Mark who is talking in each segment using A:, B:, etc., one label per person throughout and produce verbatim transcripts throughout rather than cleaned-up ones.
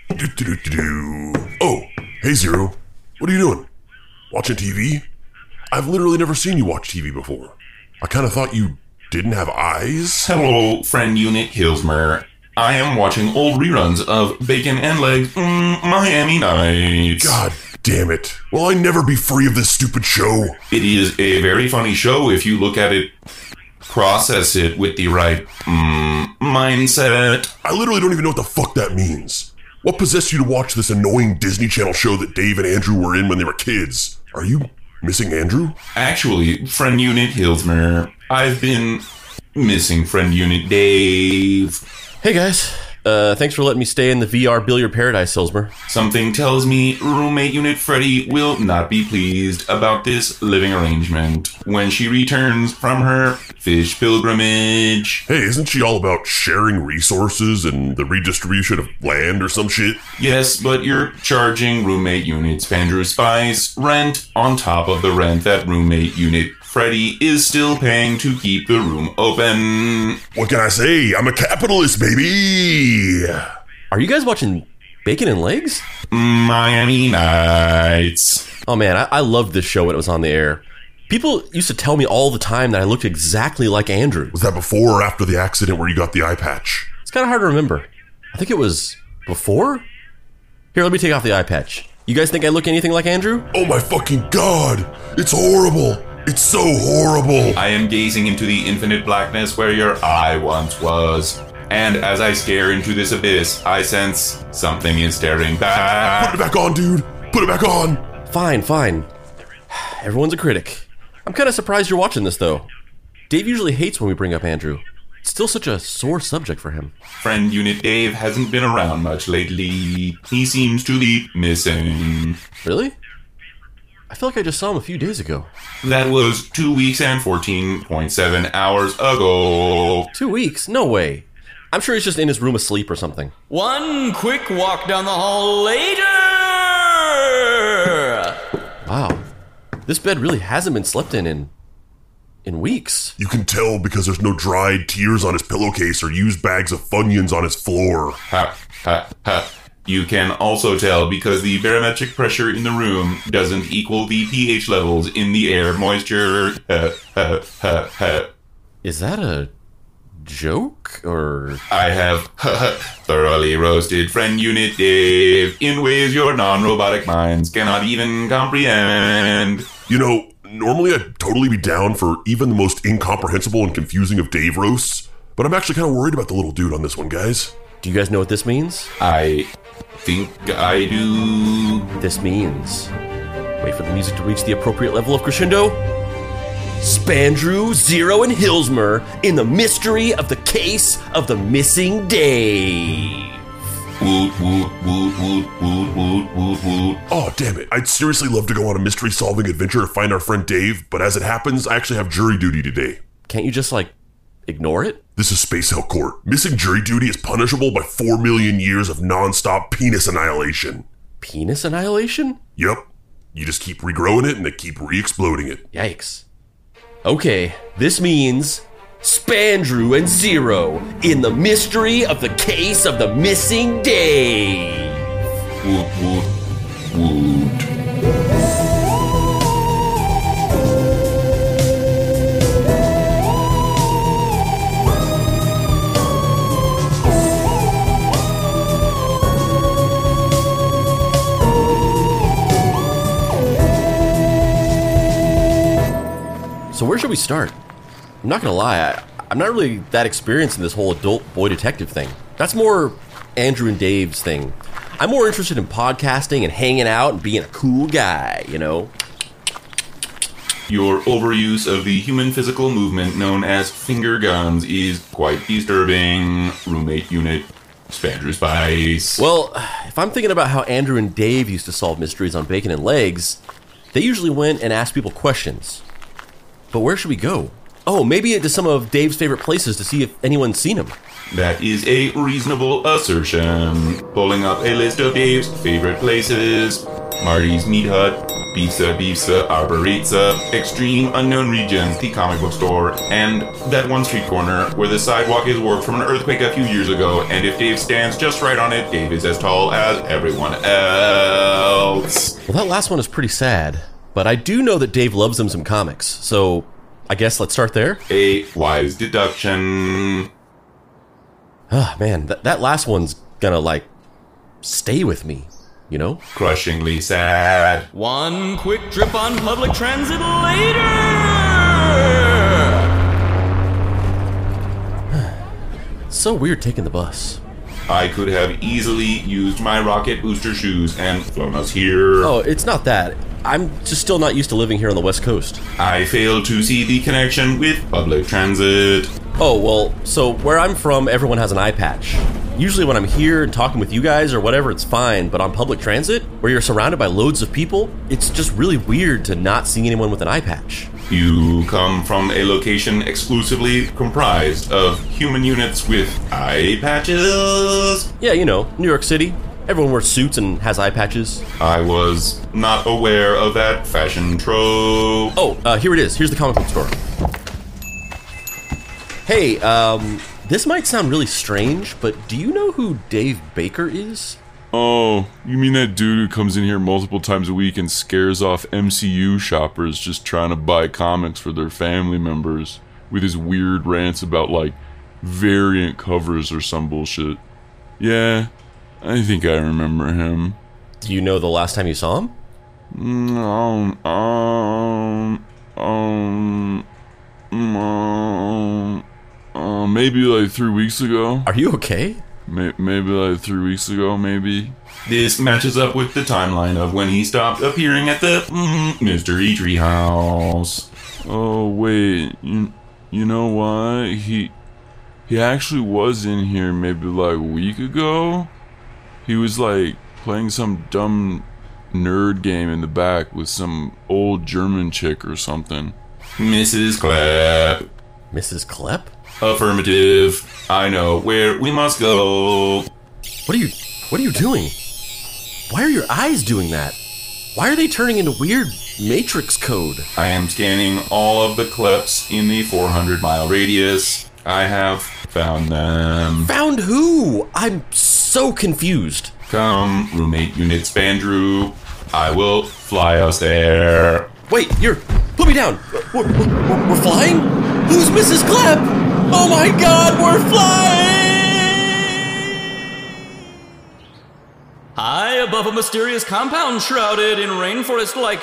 A: Do-do-do-do-do. Oh, hey Zero. What are you doing? Watching T V? I've literally never seen you watch T V before. I kind of thought you didn't have eyes.
B: Hello, friend unit Hilsmer. I am watching old reruns of Bacon and Legs mm, Miami Nights.
A: God damn it. Will I never be free of this stupid show?
B: It is a very funny show if you look at it, process it with the right mm, mindset.
A: I literally don't even know what the fuck that means. What possessed you to watch this annoying Disney Channel show that Dave and Andrew were in when they were kids? Are you missing Andrew?
B: Actually, friend unit Hilsmer, I've been missing friend unit Dave.
C: Hey guys, uh, thanks for letting me stay in the V R Billiard Paradise, Silsmer.
B: Something tells me roommate unit Freddy will not be pleased about this living arrangement when she returns from her fish pilgrimage.
A: Hey, isn't she all about sharing resources and the redistribution of land or some shit?
B: Yes, but you're charging roommate unit Spandrew Spice rent on top of the rent that roommate unit Freddy is still paying to keep the room open.
A: What can I say? I'm a capitalist, baby!
C: Are you guys watching Bacon and Legs?
B: Miami Nights.
C: Oh man, I, I loved this show when it was on the air. People used to tell me all the time that I looked exactly like Andrew.
A: Was that before or after the accident where you got the eye patch?
C: It's kind of hard to remember. I think it was before? Here, let me take off the eye patch. You guys think I look anything like Andrew?
A: Oh my fucking god! It's horrible! It's so horrible!
B: I am gazing into the infinite blackness where your eye once was. And as I stare into this abyss, I sense something is staring back.
A: Put it back on, dude! Put it back on!
C: Fine, fine. Everyone's a critic. I'm kind of surprised you're watching this, though. Dave usually hates when we bring up Andrew. It's still such a sore subject for him.
B: Friend unit Dave hasn't been around much lately. He seems to be missing.
C: Really? I feel like I just saw him a few days ago.
B: That was two weeks and fourteen point seven hours ago.
C: Two weeks? No way. I'm sure he's just in his room asleep or something.
D: One quick walk down the hall later!
C: Wow. This bed really hasn't been slept in in... in weeks.
A: You can tell because there's no dried tears on his pillowcase or used bags of Funyuns on his floor.
B: Ha, ha, ha. You can also tell because the barometric pressure in the room doesn't equal the pH levels in the air moisture. Ha, ha, ha, ha.
C: Is that a joke, or...?
B: I have ha, ha, thoroughly roasted friend unit Dave in ways your non-robotic minds cannot even comprehend.
A: You know, normally I'd totally be down for even the most incomprehensible and confusing of Dave roasts, but I'm actually kind of worried about the little dude on this one, guys.
C: Do you guys know what this means?
B: I think I do.
C: This means... wait for the music to reach the appropriate level of crescendo. Spandrew, Zero, and Hilsmer in the mystery of the case of the missing Dave.
B: Woot, woot, woot, woot, woot, woot, woot, woot.
A: Oh, damn it. I'd seriously love to go on a mystery-solving adventure to find our friend Dave, but as it happens, I actually have jury duty today.
C: Can't you just, like, ignore it?
A: This is Space Hell Court. Missing jury duty is punishable by four million years of non-stop penis annihilation.
C: Penis annihilation?
A: Yep. You just keep regrowing it and they keep re-exploding it.
C: Yikes. Okay, this means Spandrew and Zero in the mystery of the case of the missing Dave.
B: Woot, woot, woot.
C: So where should we start? I'm not gonna lie, I, I'm not really that experienced in this whole adult boy detective thing. That's more Andrew and Dave's thing. I'm more interested in podcasting and hanging out and being a cool guy, you know?
B: Your overuse of the human physical movement known as finger guns is quite disturbing. Roommate unit, Spandrew Spice.
C: Well, if I'm thinking about how Andrew and Dave used to solve mysteries on Bacon and Legs, they usually went and asked people questions. But where should we go? Oh, maybe to some of Dave's favorite places to see if anyone's seen him.
B: That is a reasonable assertion. Pulling up a list of Dave's favorite places. Marty's Meat Hut, Pizza, Pizza, Arborizza, Extreme Unknown Regions, the comic book store, and that one street corner where the sidewalk is warped from an earthquake a few years ago, and if Dave stands just right on it, Dave is as tall as everyone else.
C: Well, that last one is pretty sad, but I do know that Dave loves him some comics, so I guess let's start there.
B: A wise deduction.
C: Ah, man, that, that last one's gonna, like, stay with me, you know?
B: Crushingly sad.
D: One quick trip on public transit later!
C: So weird taking the bus.
B: I could have easily used my rocket booster shoes and flown us here.
C: Oh, it's not that. I'm just still not used to living here on the West Coast.
B: I failed to see the connection with public transit.
C: Oh, well, so where I'm from, everyone has an eye patch. Usually when I'm here and talking with you guys or whatever, it's fine, but on public transit, where you're surrounded by loads of people, it's just really weird to not see anyone with an eye patch.
B: You come from a location exclusively comprised of human units with eye patches?
C: Yeah, you know, New York City. Everyone wears suits and has eye patches.
B: I was not aware of that fashion trope.
C: Oh, uh, here it is. Here's the comic book store. Hey, um, this might sound really strange, but do you know who Dave Baker is?
E: Oh, you mean that dude who comes in here multiple times a week and scares off M C U shoppers just trying to buy comics for their family members with his weird rants about, like, variant covers or some bullshit? Yeah, I think I remember him.
C: Do you know the last time you saw him?
E: Um, um, um, um, uh, maybe like three weeks ago.
C: Are you okay?
E: May- maybe like three weeks ago, maybe.
B: This matches up with the timeline of when he stopped appearing at the mm, Mystery Treehouse.
E: Oh, wait, you, you know what? He, he actually was in here maybe like a week ago. He was like playing some dumb nerd game in the back with some old German chick or something.
B: Missus Clapp.
C: Missus Klepp?
B: Affirmative. I know where we must go.
C: What are you, what are you doing? Why are your eyes doing that? Why are they turning into weird matrix code?
B: I am scanning all of the clips in the four hundred mile radius. I have found them.
C: Found who? I'm so confused.
B: Come, roommate unit Spandrew. I will fly us there.
C: Wait, you're... Put me down. We're, we're, we're flying? Who's Missus Klepp? Oh my god, we're flying!
D: High above a mysterious compound shrouded in rainforest-like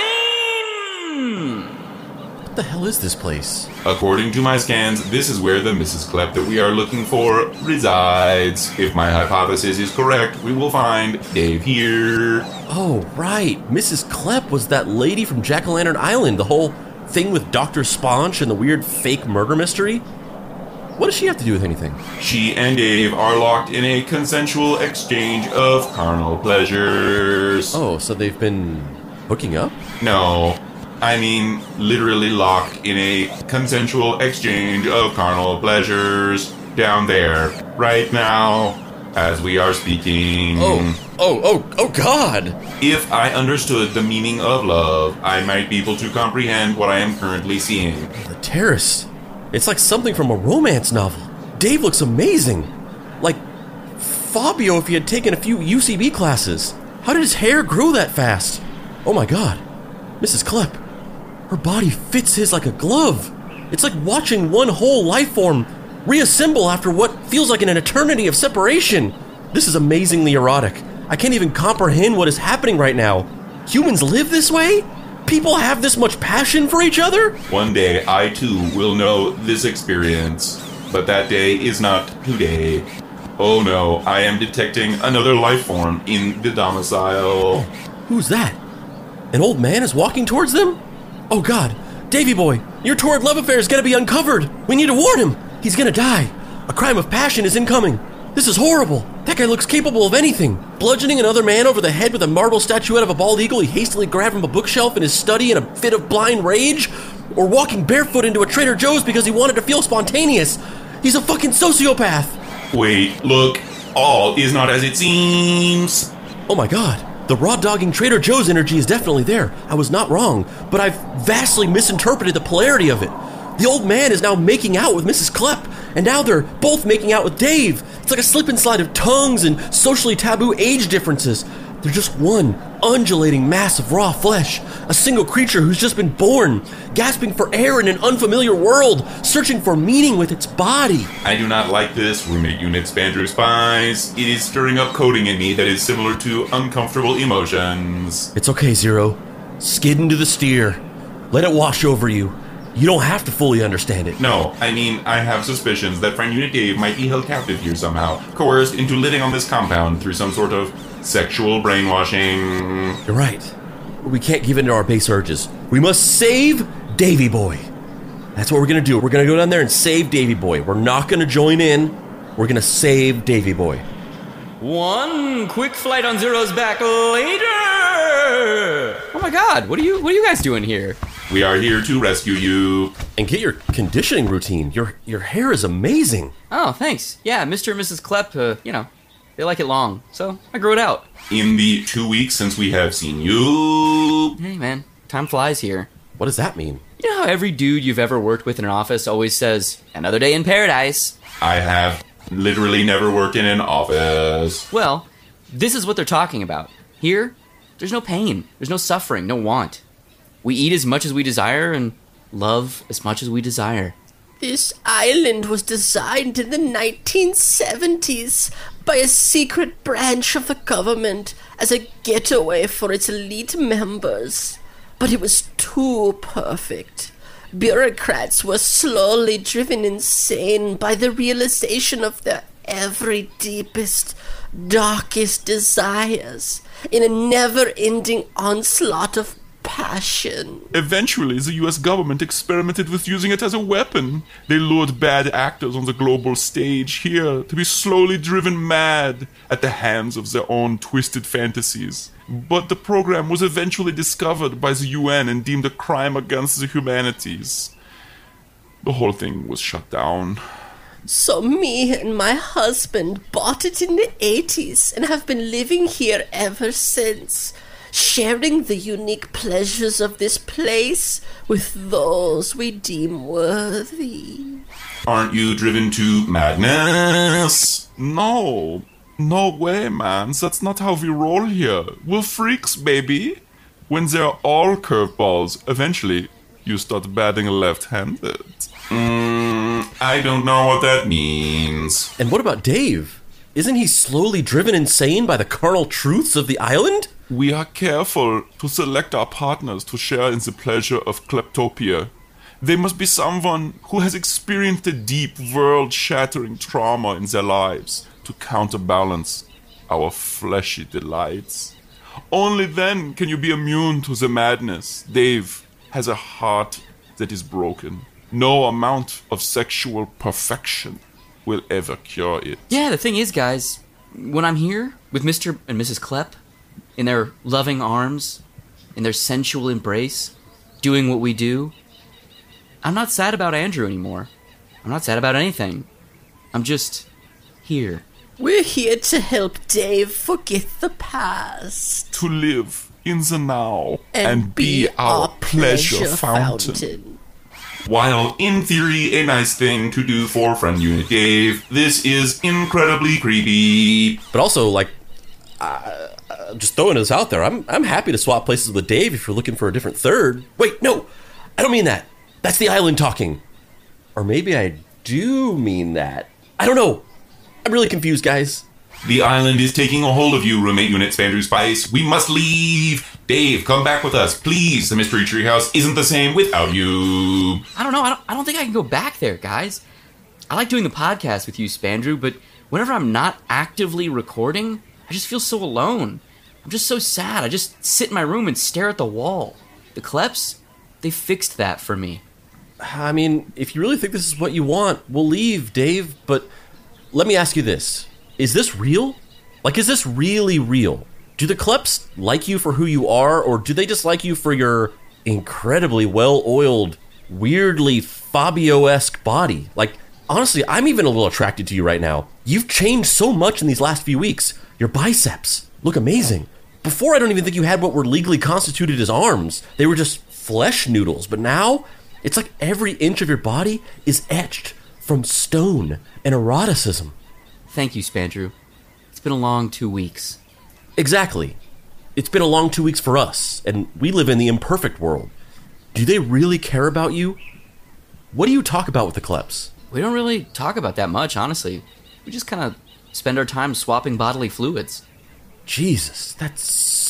D: terrain!
C: What the hell is this place?
B: According to my scans, this is where the Missus Klepp that we are looking for resides. If my hypothesis is correct, we will find Dave here.
C: Oh, right. Missus Klepp was that lady from Jack-o'-lantern Island, the whole thing with Doctor Sponge and the weird fake murder mystery. What does she have to do with anything?
B: She and Dave are locked in a consensual exchange of carnal pleasures.
C: Oh, so they've been hooking up?
B: No, I mean literally locked in a consensual exchange of carnal pleasures down there, right now, as we are speaking.
C: Oh, oh, oh, oh god!
B: If I understood the meaning of love, I might be able to comprehend what I am currently seeing.
C: The terrace. It's like something from a romance novel. Dave looks amazing. Like Fabio if he had taken a few U C B classes. How did his hair grow that fast? Oh my god. Missus Klepp. Her body fits his like a glove. It's like watching one whole life form reassemble after what feels like an eternity of separation. This is amazingly erotic. I can't even comprehend what is happening right now. Humans live this way? People have this much passion for each other?
B: One day, I too will know this experience, but that day is not today. Oh no, I am detecting another life form in the domicile.
C: Who's that? An old man is walking towards them? Oh god, Davy boy, your torrid love affair is gonna be uncovered. We need to warn him. He's gonna die. A crime of passion is incoming. This is horrible. That guy looks capable of anything. Bludgeoning another man over the head with a marble statuette of a bald eagle he hastily grabbed from a bookshelf in his study in a fit of blind rage? Or walking barefoot into a Trader Joe's because he wanted to feel spontaneous. He's a fucking sociopath.
B: Wait, look, all is not as it seems.
C: Oh my god, The raw-dogging Trader Joe's energy is definitely there. I was not wrong, but I've vastly misinterpreted the polarity of it. The old man is now making out with Missus Klepp, and now they're both making out with Dave. It's like a slip and slide of tongues and socially taboo age differences. They're just one undulating mass of raw flesh, a single creature who's just been born, gasping for air in an unfamiliar world, searching for meaning with its body.
B: I do not like this, roommate unit Spandrew Spice. It is stirring up coding in me that is similar to uncomfortable emotions.
C: It's okay, Zero. Skid into the steer. Let it wash over you. You don't have to fully understand it.
B: No, I mean, I have suspicions that friend unit Dave might be held captive here somehow, coerced into living on this compound through some sort of sexual brainwashing.
C: You're right. We can't give in to our base urges. We must save Davy Boy. That's what we're going to do. We're going to go down there and save Davy Boy. We're not going to join in. We're going to save Davy Boy.
D: One quick flight on Zero's back later.
F: Oh my god, what are you what are you guys doing here?
B: We are here to rescue you.
C: And get your conditioning routine. Your your hair is amazing.
F: Oh, thanks. Yeah, Mister and Missus Klepp, uh, you know, they like it long, so I grew it out.
B: In the two weeks since we have seen you.
F: Hey man, time flies here.
C: What does that mean?
F: You know how every dude you've ever worked with in an office always says, another day in paradise?
B: I have literally never worked in an office.
F: Well, this is what they're talking about. Here, there's no pain, there's no suffering, no want. We eat as much as we desire and love as much as we desire.
G: This island was designed in the nineteen seventies by a secret branch of the government as a getaway for its elite members. But it was too perfect. Bureaucrats were slowly driven insane by the realization of their every deepest, darkest desires in a never-ending onslaught of passion.
E: Eventually, the U S government experimented with using it as a weapon. They lured bad actors on the global stage here to be slowly driven mad at the hands of their own twisted fantasies. But the program was eventually discovered by the U N and deemed a crime against the humanities. The whole thing was shut down.
G: So me and my husband bought it in the eighties and have been living here ever since, sharing the unique pleasures of this place with those we deem worthy.
B: Aren't you driven to madness?
E: No, no way, man. That's not how we roll here. We're freaks, baby. When they're all curveballs, eventually you start batting left-handed.
B: Mm, I don't know what that means.
C: And what about Dave? Isn't he slowly driven insane by the carnal truths of the island?
E: We are careful to select our partners to share in the pleasure of kleptopia. They must be someone who has experienced a deep, world-shattering trauma in their lives to counterbalance our fleshy delights. Only then can you be immune to the madness. Dave has a heart that is broken. No amount of sexual perfection will ever cure it.
F: Yeah, the thing is, guys, when I'm here with Mister and Missus Klepp, in their loving arms, in their sensual embrace, doing what we do, I'm not sad about Andrew anymore. I'm not sad about anything. I'm just here.
G: We're here to help Dave forget the past.
E: To live in the now
G: And,
E: and, be, our pleasure, fountain.
G: fountain.
B: While in theory a nice thing to do for friend unit Dave, this is incredibly creepy.
C: But also, like, uh, uh, just throwing this out there, I'm I'm happy to swap places with Dave if you're looking for a different third. Wait, no, I don't mean that. That's the island talking. Or maybe I do mean that. I don't know. I'm really confused, guys.
B: The island is taking a hold of you, roommate unit Spandrew Spice. We must leave. Dave, come back with us, please. The Mystery Treehouse isn't the same without you.
F: I don't know, I don't, I don't think I can go back there, guys. I like doing the podcast with you, Spandrew, but whenever I'm not actively recording, I just feel so alone. I'm just so sad. I just sit in my room and stare at the wall. The Klepps, they fixed that for me.
C: I mean, if you really think this is what you want, we'll leave, Dave. But let me ask you this. Is this real? Like, is this really real? Do the Klepps like you for who you are, or do they just like you for your incredibly well-oiled, weirdly Fabio-esque body? Like, honestly, I'm even a little attracted to you right now. You've changed so much in these last few weeks. Your biceps look amazing. Before, I don't even think you had what were legally constituted as arms. They were just flesh noodles. But now, it's like every inch of your body is etched from stone and eroticism.
F: Thank you, Spandrew. It's been a long two weeks.
C: Exactly. It's been a long two weeks for us, and we live in the imperfect world. Do they really care about you? What do you talk about with the Kleps?
F: We don't really talk about that much, honestly. We just kind of spend our time swapping bodily fluids.
C: Jesus, that's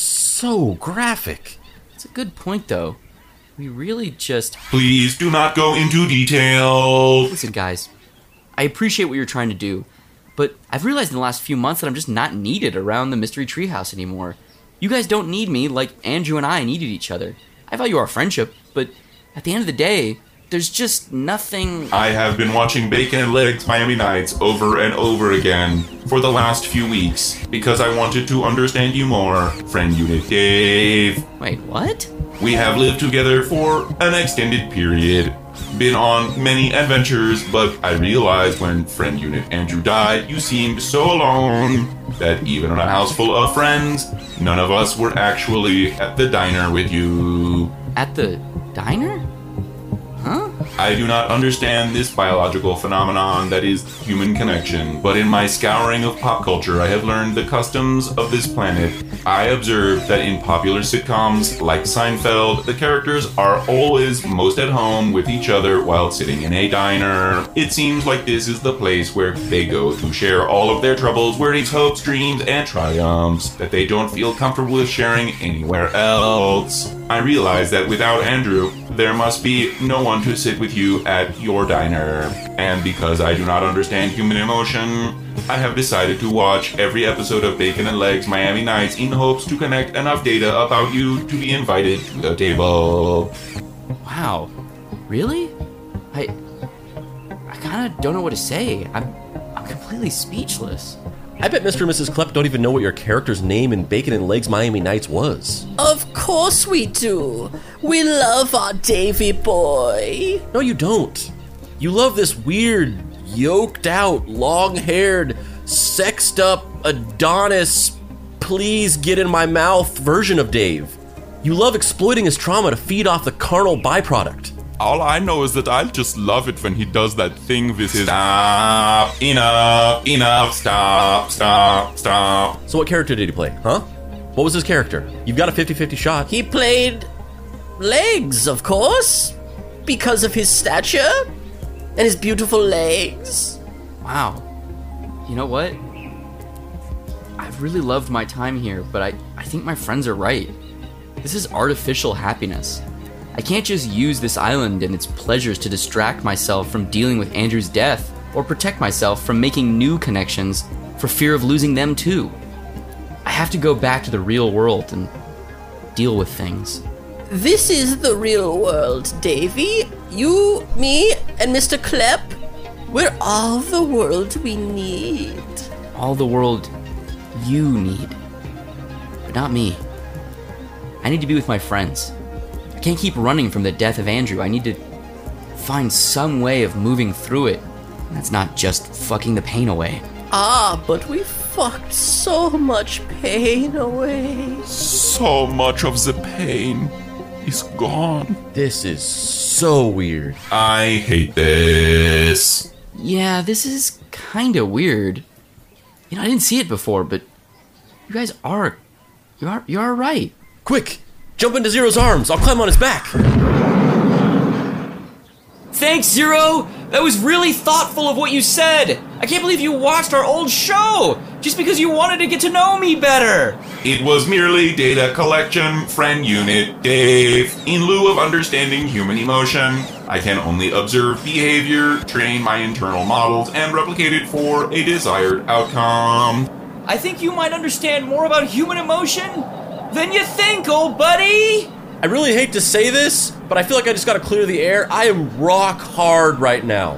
C: so graphic.
F: It's a good point, though. We really just...
B: Please do not go into detail.
F: Listen, guys, I appreciate what you're trying to do, but I've realized in the last few months that I'm just not needed around the Mystery Treehouse anymore. You guys don't need me like Andrew and I needed each other. I value our friendship, but at the end of the day, there's just nothing...
B: I have been watching Bacon and Legs Miami Nights over and over again for the last few weeks because I wanted to understand you more, friend unit Dave.
F: Wait, what?
B: We have lived together for an extended period, been on many adventures, but I realized when friend unit Andrew died, you seemed so alone that even in a house full of friends, none of us were actually at the diner with you.
F: At the diner? Huh?
B: I do not understand this biological phenomenon that is human connection, but in my scouring of pop culture, I have learned the customs of this planet. I observed that in popular sitcoms like Seinfeld, the characters are always most at home with each other while sitting in a diner. It seems like this is the place where they go to share all of their troubles, worries, hopes, dreams, and triumphs that they don't feel comfortable with sharing anywhere else. I realize that without Andrew, there must be no one to sit with you at your diner. And because I do not understand human emotion, I have decided to watch every episode of Bacon and Legs Miami Nights in hopes to connect enough data about you to be invited to the table.
F: Wow. Really? I... I kind of don't know what to say. I'm... I'm completely speechless.
C: I bet Mister and Missus Klepp don't even know what your character's name in Bacon and Legs Miami Nights was.
G: Of course we do. We love our Davy boy.
C: No, you don't. You love this weird, yoked out, long-haired, sexed up, Adonis, please get in my mouth version of Dave. You love exploiting his trauma to feed off the carnal byproduct.
E: All I know is that I just love it when he does that thing with his...
B: Stop! Enough! Enough! Stop! Stop! Stop!
C: So what character did he play, huh? What was his character? You've got a fifty-fifty shot.
G: He played legs, of course, because of his stature and his beautiful legs.
F: Wow. You know what? I've really loved my time here, but I, I think my friends are right. This is artificial happiness. I can't just use this island and its pleasures to distract myself from dealing with Andrew's death or protect myself from making new connections for fear of losing them too. I have to go back to the real world and deal with things.
G: This is the real world, Davy. You, me, and Mister Klepp, we're all the world we need.
F: All the world you need, but not me. I need to be with my friends. I can't keep running from the death of Andrew. I need to find some way of moving through it. And that's not just fucking the pain away.
G: Ah, but we fucked so much pain away.
E: So much of the pain is gone.
C: This is so weird.
B: I hate this.
F: Yeah, this is kinda weird. You know, I didn't see it before, but you guys are... You are, you are right.
C: Quick! Jump into Zero's arms. I'll climb on his back.
D: Thanks, Zero! That was really thoughtful of what you said! I can't believe you watched our old show! Just because you wanted to get to know me better!
B: It was merely data collection, friend unit, Dave. In lieu of understanding human emotion, I can only observe behavior, train my internal models, and replicate it for a desired outcome.
D: I think you might understand more about human emotion than you think, old buddy!
C: I really hate to say this, but I feel like I just gotta clear the air. I am rock hard right now.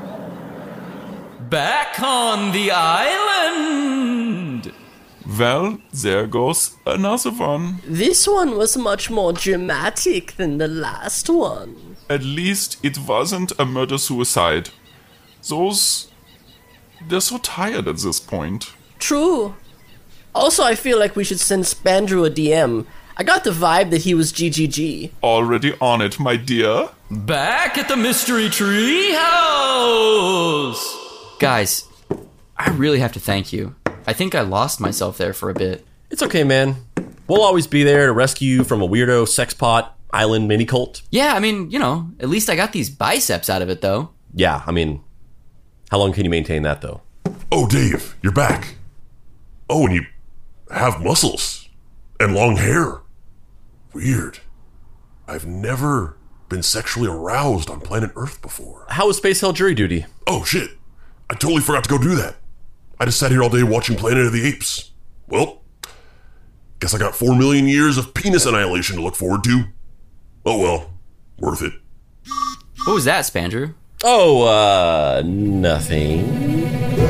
D: Back on the island!
E: Well, there goes another one.
G: This one was much more dramatic than the last one.
E: At least it wasn't a murder-suicide. Those... they're so tired at this point.
G: True. Also, I feel like we should send Spandrew a D M. I got the vibe that he was G G G.
E: Already on it, my dear.
D: Back at the Mystery Tree House!
F: Guys, I really have to thank you. I think I lost myself there for a bit.
C: It's okay, man. We'll always be there to rescue you from a weirdo sexpot island mini cult.
F: Yeah, I mean, you know, at least I got these biceps out of it, though.
C: Yeah, I mean, how long can you maintain that, though?
A: Oh, Dave, you're back. Oh, and you have muscles and long hair. Weird. I've never been sexually aroused on planet Earth before.
C: How was Space Hell jury duty?
A: Oh, shit. I totally forgot to go do that. I just sat here all day watching Planet of the Apes. Well, guess I got four million years of penis annihilation to look forward to. Oh well, worth it.
F: What was that, Spandrew?
C: Oh, uh, nothing.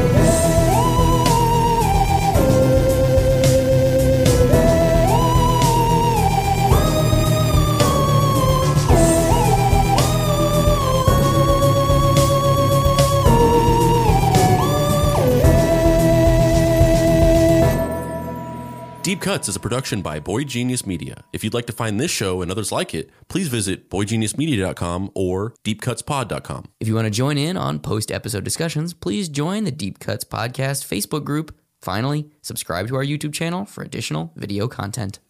C: Deep Cuts is a production by Boy Genius Media. If you'd like to find this show and others like it, please visit boy genius media dot com or deep cuts pod dot com.
F: If you want to join in on post-episode discussions, please join the Deep Cuts Podcast Facebook group. Finally, subscribe to our YouTube channel for additional video content.